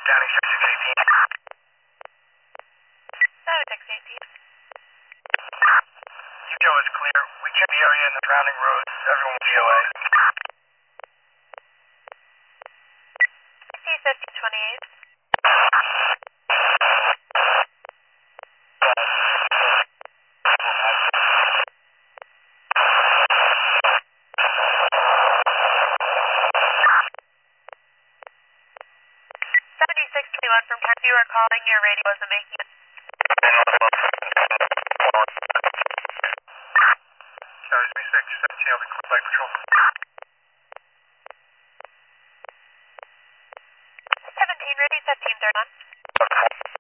County 6618. 7618. UTO is clear. We checked the area and the surrounding roads. Everyone GOA. C5028. From time you were calling, your radio wasn't making it. Sorry, 3617, I'll be called by patrol.